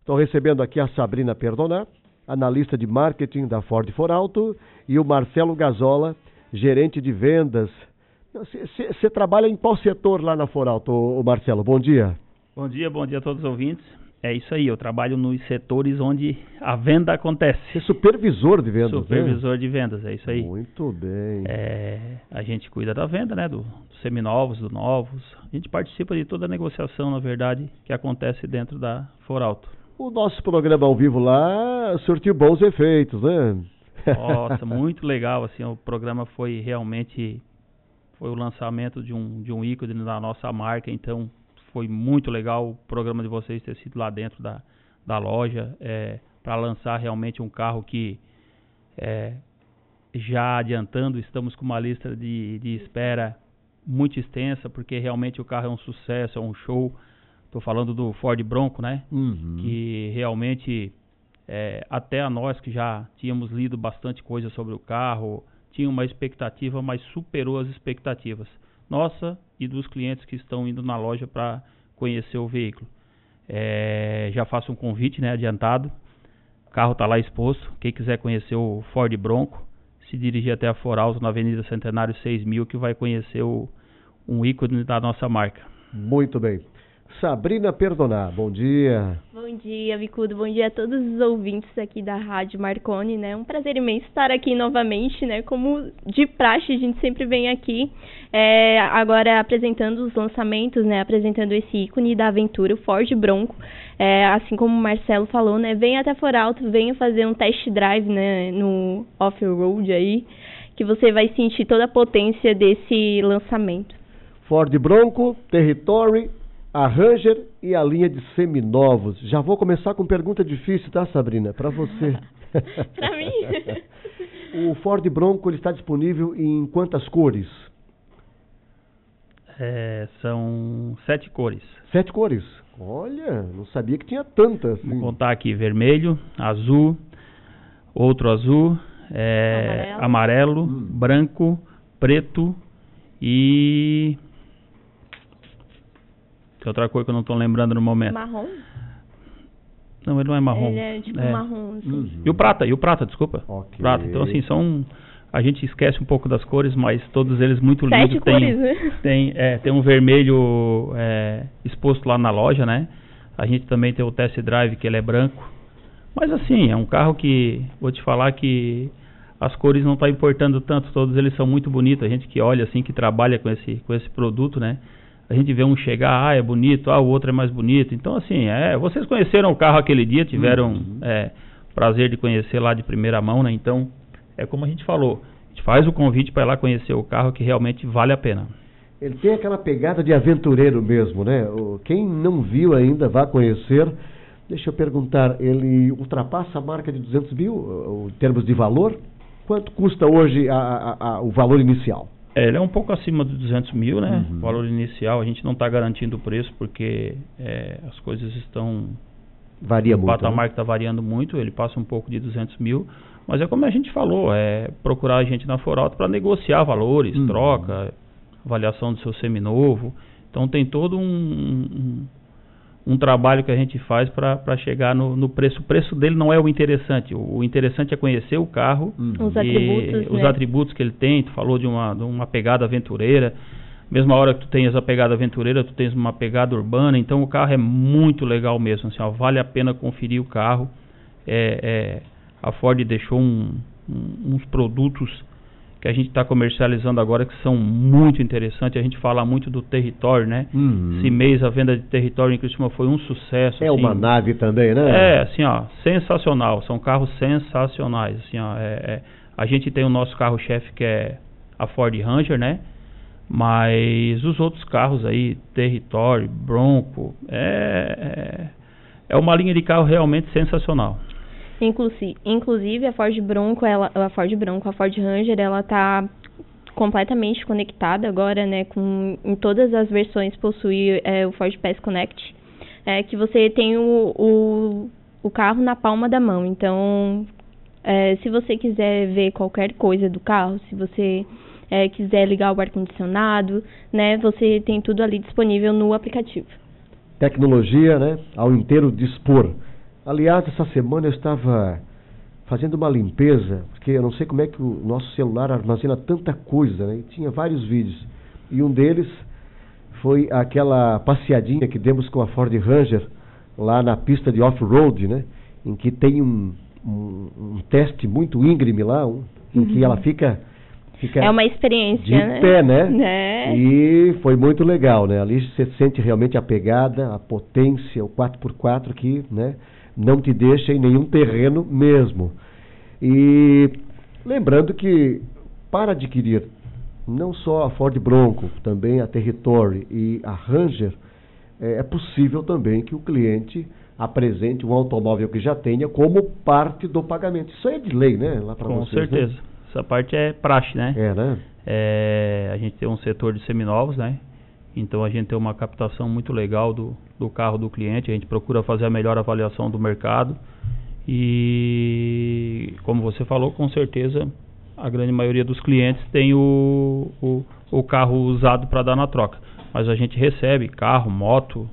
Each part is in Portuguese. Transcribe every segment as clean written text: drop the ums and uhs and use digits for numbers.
Estou recebendo aqui a Sabrina Perdonar, analista de marketing da Ford For Auto, e o Marcelo Gazola, gerente de vendas. Você trabalha em qual setor lá na For Auto, Marcelo? Bom dia. Bom dia a todos os ouvintes. É isso aí, eu trabalho nos setores onde a venda acontece. Você é supervisor de vendas, Supervisor de vendas, é isso aí. Muito bem. A gente cuida da venda, né, dos seminovos, dos novos. A gente participa de toda a negociação, na verdade, que acontece dentro da For Auto. O nosso programa ao vivo lá surtiu bons efeitos, né? Nossa, muito legal, assim, o programa foi realmente, foi o lançamento de um ícone da nossa marca, então foi muito legal o programa de vocês ter sido lá dentro da loja, para lançar realmente um carro que, já adiantando, estamos com uma lista de espera muito extensa, porque realmente o carro é um sucesso, é um show. Estou falando do Ford Bronco, né? Uhum. Que realmente, até a nós que já tínhamos lido bastante coisa sobre o carro, tinha uma expectativa, mas superou as expectativas nossa e dos clientes que estão indo na loja para conhecer o veículo. Já faço um convite, né, adiantado. O carro está lá exposto. Quem quiser conhecer o Ford Bronco, se dirigir até a For Auto na Avenida Centenário 6000, que vai conhecer um ícone da nossa marca. Muito bem. Sabrina Perdonar, bom dia. Bom dia, Bicudo. Bom dia a todos os ouvintes aqui da Rádio Marconi, né? Um prazer imenso estar aqui novamente, né? Como de praxe, a gente sempre vem aqui, agora apresentando os lançamentos, né? Apresentando esse ícone da aventura, o Ford Bronco. Assim como o Marcelo falou, né? Venha até For Auto, venha fazer um test drive, né? No off-road aí, que você vai sentir toda a potência desse lançamento. Ford Bronco, Territory, a Ranger e a linha de seminovos. Já vou começar com pergunta difícil, tá, Sabrina? Para você. Para mim. O Ford Bronco, ele está disponível em quantas cores? São 7 cores. 7 cores? Olha, não sabia que tinha tantas. Assim. Vou contar aqui: vermelho, azul, outro azul, amarelo, branco, preto e... Que outra cor que eu não estou lembrando no momento. Marrom? Não, ele não é marrom. Ele é tipo marrom, assim. E o prata, desculpa. Okay. Prata. Então, assim, a gente esquece um pouco das cores, mas todos eles muito 7 lindos. cores, né? Tem um vermelho exposto lá na loja, né? A gente também tem o test drive, que ele é branco. Mas, assim, é um carro que, vou te falar que as cores não estão importando tanto. Todos eles são muito bonitos. A gente que olha, assim, que trabalha com esse produto, né? A gente vê um chegar, é bonito, o outro é mais bonito. Então, assim, vocês conheceram o carro aquele dia, tiveram prazer de conhecer lá de primeira mão, né? Então, é como a gente falou, a gente faz o convite para ir lá conhecer o carro, que realmente vale a pena. Ele tem aquela pegada de aventureiro mesmo, né? Quem não viu ainda, vá conhecer. Deixa eu perguntar, ele ultrapassa a marca de 200 mil em termos de valor? Quanto custa hoje o valor inicial? Ele é um pouco acima de 200 mil, né? O valor inicial, a gente não está garantindo o preço porque as coisas estão... Varia muito, o patamar que está variando muito, ele passa um pouco de 200 mil, mas é como a gente falou, procurar a gente na For Auto para negociar valores, troca, avaliação do seu seminovo. Então tem todo um trabalho que a gente faz para chegar no preço. O preço dele não é o interessante. O interessante é conhecer o carro, os atributos que ele tem. Tu falou de uma pegada aventureira. Mesma hora que tu tens a pegada aventureira, tu tens uma pegada urbana. Então o carro é muito legal mesmo. Assim, vale a pena conferir o carro. A Ford deixou uns produtos que a gente está comercializando agora que são muito interessantes. A gente fala muito do Territory, né? Esse mês a venda de Territory em Criciúma foi um sucesso. É assim, uma nave também, né? Assim, sensacional. São carros sensacionais. Assim, a gente tem o nosso carro-chefe, que é a Ford Ranger, né? Mas os outros carros aí, Territory, Bronco, é uma linha de carro realmente sensacional. Inclusive a Ford Bronco, a Ford Ranger, ela está completamente conectada agora, né? Em todas as versões possui o Ford Pass Connect, que você tem o carro na palma da mão. Então, se você quiser ver qualquer coisa do carro, se você quiser ligar o ar-condicionado, né? Você tem tudo ali disponível no aplicativo. Tecnologia, né? Ao inteiro dispor. Aliás, essa semana eu estava fazendo uma limpeza, porque eu não sei como é que o nosso celular armazena tanta coisa, né? E tinha vários vídeos. E um deles foi aquela passeadinha que demos com a Ford Ranger lá na pista de off-road, né? Em que tem um teste muito íngreme lá, em que ela fica é uma experiência, de pé, né? E foi muito legal, né? Ali você sente realmente a pegada, a potência, o 4x4 que, né, não te deixa em nenhum terreno mesmo. E lembrando que para adquirir não só a Ford Bronco, também a Territory e a Ranger, é possível também que o cliente apresente um automóvel que já tenha como parte do pagamento. Isso aí é de lei, né? Lá para vocês, com certeza. Né? Essa parte é praxe, né? Né? A gente tem um setor de seminovos, né? Então a gente tem uma captação muito legal do carro do cliente. A gente procura fazer a melhor avaliação do mercado. E como você falou, com certeza a grande maioria dos clientes tem o carro usado para dar na troca. Mas a gente recebe carro, moto,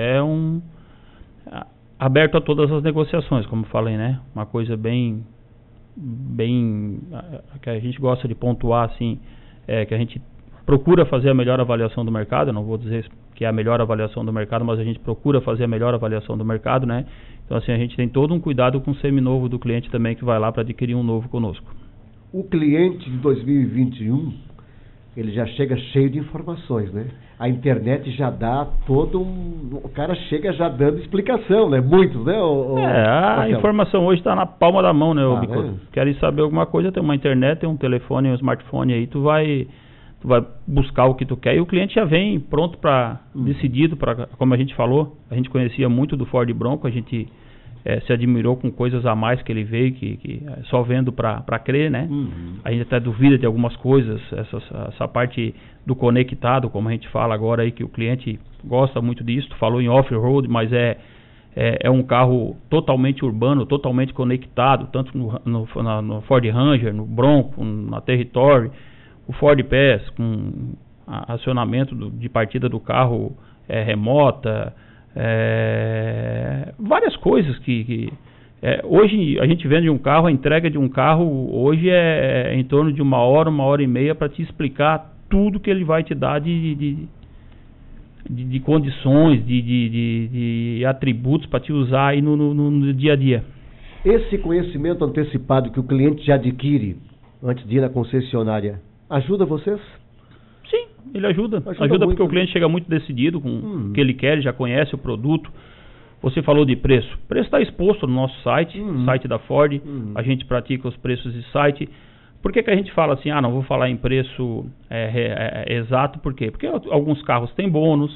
aberto a todas as negociações, como falei, né? Uma coisa bem que a gente gosta de pontuar, assim, que a gente procura fazer a melhor avaliação do mercado. Eu não vou dizer que é a melhor avaliação do mercado, mas a gente procura fazer a melhor avaliação do mercado, né? Então, assim, a gente tem todo um cuidado com o seminovo do cliente também, que vai lá para adquirir um novo conosco. O cliente de 2021, ele já chega cheio de informações, né? A internet já dá o cara chega já dando explicação, né? Muitos, né? A informação hoje está na palma da mão, né, Bicudo? Né? Querem saber alguma coisa, tem uma internet, tem um telefone, um smartphone aí, tu vai buscar o que tu quer e o cliente já vem pronto decidido para, como a gente falou, a gente conhecia muito do Ford Bronco, a gente se admirou com coisas a mais que ele veio, que só vendo para crer, né? A gente até duvida de algumas coisas, essa parte do conectado, como a gente fala agora aí, que o cliente gosta muito disso. Tu falou em off-road, mas é um carro totalmente urbano, totalmente conectado, tanto no Ford Ranger, no Bronco, na Territory, o Ford Pass, com acionamento de partida do carro remota, várias coisas que hoje a gente vende um carro, a entrega de um carro hoje é em torno de 1 hora e meia para te explicar tudo que ele vai te dar de condições, de atributos para te usar aí no dia a dia. Esse conhecimento antecipado que o cliente já adquire antes de ir na concessionária ajuda vocês? Sim, ele ajuda muito, porque o cliente chega muito decidido com o que ele quer, ele já conhece o produto. Você falou de preço. O preço está exposto no nosso site, site da Ford. A gente pratica os preços de site. Por que a gente fala assim, não vou falar em preço exato? Por quê? Porque alguns carros têm bônus,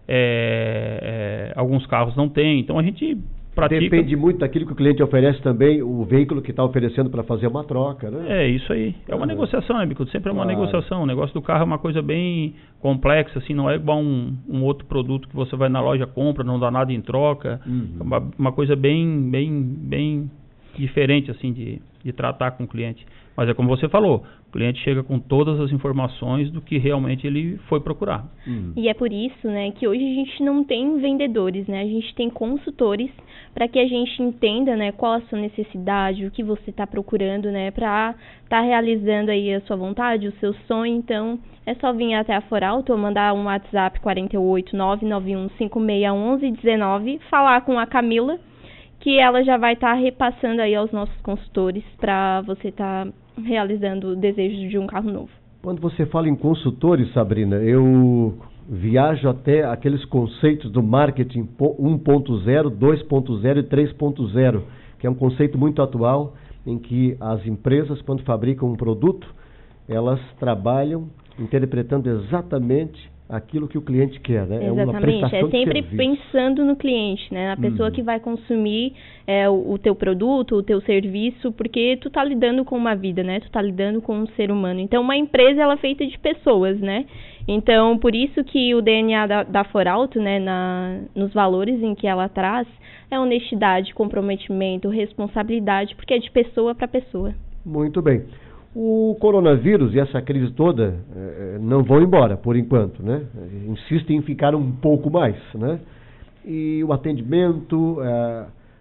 alguns carros não têm. Então a gente pratica. Depende muito daquilo que o cliente oferece também, o veículo que está oferecendo para fazer uma troca, né? É isso aí. É uma negociação, né, Bicudo? Sempre é uma negociação. O negócio do carro é uma coisa bem complexa, assim, não é igual um outro produto que você vai na loja, compra, não dá nada em troca. É uma coisa bem diferente, assim, de tratar com o cliente. Mas é como você falou, o cliente chega com todas as informações do que realmente ele foi procurar. E é por isso, né, que hoje a gente não tem vendedores, né? A gente tem consultores para que a gente entenda, né, qual a sua necessidade, o que você está procurando, né, para estar realizando aí a sua vontade, o seu sonho. Então, é só vir até a Forauto ou mandar um WhatsApp 48991561119, falar com a Camila, que ela já vai estar repassando aí aos nossos consultores para você estar realizando o desejo de um carro novo. Quando você fala em consultores, Sabrina, eu viajo até aqueles conceitos do marketing 1.0, 2.0 e 3.0, que é um conceito muito atual, em que as empresas, quando fabricam um produto, elas trabalham interpretando exatamente aquilo que o cliente quer, né? Exatamente, é uma prestação sempre de serviço. Pensando no cliente, né? Na pessoa que vai consumir o teu produto, o teu serviço, porque tu tá lidando com uma vida, né? Tu tá lidando com um ser humano. Então, uma empresa, ela é feita de pessoas, né? Então, por isso que o DNA da Forauto, né, nos valores em que ela traz, é honestidade, comprometimento, responsabilidade, porque é de pessoa para pessoa. Muito bem. O coronavírus e essa crise toda não vão embora, por enquanto, né? Insistem em ficar um pouco mais, né? E o atendimento,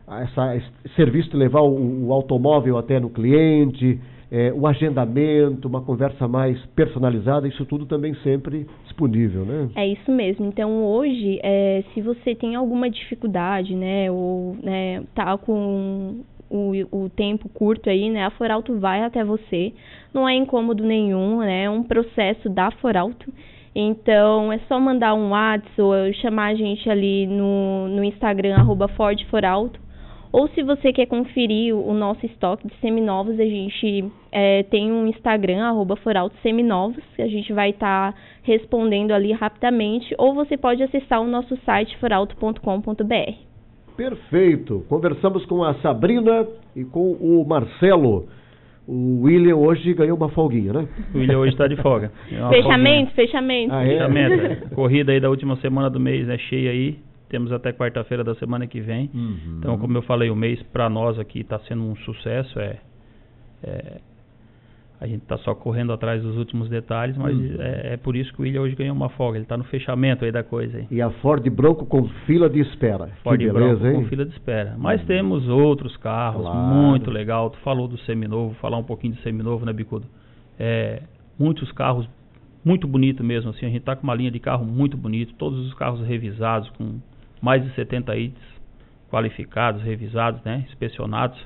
esse serviço de levar o automóvel até no cliente, o agendamento, uma conversa mais personalizada, isso tudo também sempre disponível, né? É isso mesmo. Então, hoje, se você tem alguma dificuldade, né, ou tá com o tempo curto aí, né, a Forauto vai até você, não é incômodo nenhum, né, é um processo da Forauto. Então, é só mandar um WhatsApp ou chamar a gente ali no Instagram, @FordForauto. Ou se você quer conferir o nosso estoque de seminovos, a gente tem um Instagram, @ForautoSeminovos, que a gente vai estar respondendo ali rapidamente. Ou você pode acessar o nosso site forauto.com.br. Perfeito. Conversamos com a Sabrina e com o Marcelo. O William hoje ganhou uma folguinha, né? O William hoje está de folga. Fechamento. Ah, é? Fechamento. Corrida aí da última semana do mês, né? Cheia aí. Temos até quarta-feira da semana que vem. Uhum. Então, como eu falei, o mês para nós aqui está sendo um sucesso. A gente está só correndo atrás dos últimos detalhes, mas é por isso que o William hoje ganhou uma folga. Ele está no fechamento aí da coisa. Aí. E a Ford Bronco com fila de espera. Ford que beleza, Bronco hein? com fila de espera. Mas temos outros carros, Claro. muito legal. Tu falou do seminovo, falar um pouquinho de seminovo, né, Bicudo? Muitos carros, muito bonito mesmo. Assim, a gente está com uma linha de carro muito bonito. Todos os carros revisados, com mais de 70 itens qualificados, revisados, né, inspecionados.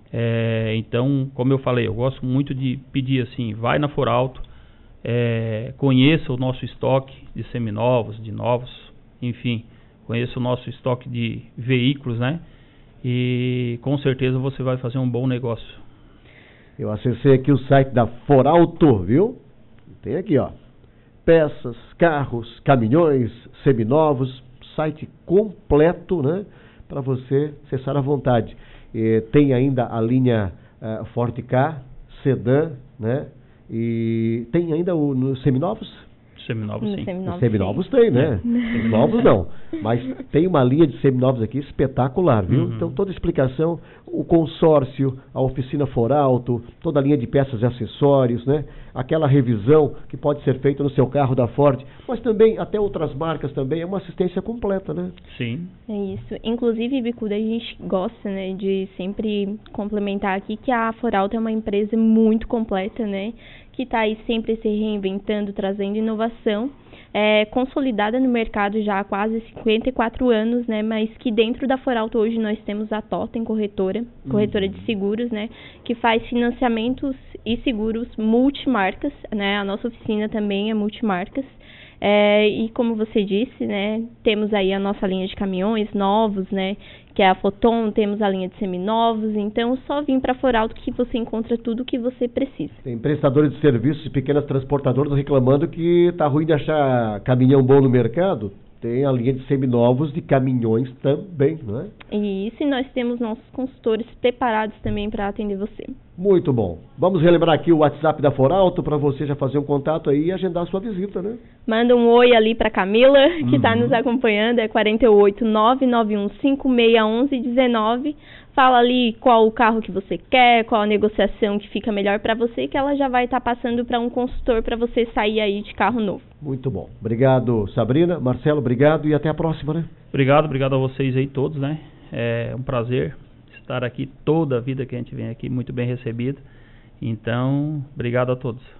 Então, como eu falei, eu gosto muito de pedir assim, vai na Forauto, conheça o nosso estoque de seminovos, de novos, enfim, conheça o nosso estoque de veículos, né? E com certeza você vai fazer um bom negócio. Eu acessei aqui o site da Forauto, viu? Tem aqui, ó, peças, carros, caminhões, seminovos, site completo, né? Para você acessar à vontade. Tem ainda a linha Ford Ka, sedã, né? E tem ainda no seminovos? Seminovos, sim. Seminovos tem, né? Novos não. Mas tem uma linha de seminovos aqui espetacular, viu? Uhum. Então toda a explicação, o consórcio, a oficina Forauto, toda a linha de peças e acessórios, né? Aquela revisão que pode ser feita no seu carro da Ford, mas também até outras marcas também, é uma assistência completa, né? Sim. É isso. Inclusive, Bicuda, a gente gosta, né, de sempre complementar aqui que a Forauto é uma empresa muito completa, né? Que está aí sempre se reinventando, trazendo inovação, consolidada no mercado já há quase 54 anos, né? Mas que dentro da Forauto hoje nós temos a Totem corretora de seguros, né? Que faz financiamentos e seguros multimarcas, né? A nossa oficina também é multimarcas. E como você disse, né, temos aí a nossa linha de caminhões novos, né, que é a Foton, temos a linha de seminovos, então só vir para a Forauto que você encontra tudo o que você precisa. Tem prestadores de serviços e pequenas transportadoras reclamando que tá ruim de achar caminhão bom no mercado. Tem a linha de seminovos de caminhões também, não é? E isso, e nós temos nossos consultores preparados também para atender você. Muito bom. Vamos relembrar aqui o WhatsApp da Forauto para você já fazer um contato aí e agendar a sua visita, né? Manda um oi ali para Camila, que está nos acompanhando, é 48991561119. Fala ali qual o carro que você quer, qual a negociação que fica melhor para você, que ela já vai estar passando para um consultor para você sair aí de carro novo. Muito bom. Obrigado, Sabrina. Marcelo, obrigado e até a próxima, né? Obrigado a vocês aí todos, né? É um prazer estar aqui toda a vida que a gente vem aqui, muito bem recebido. Então, obrigado a todos.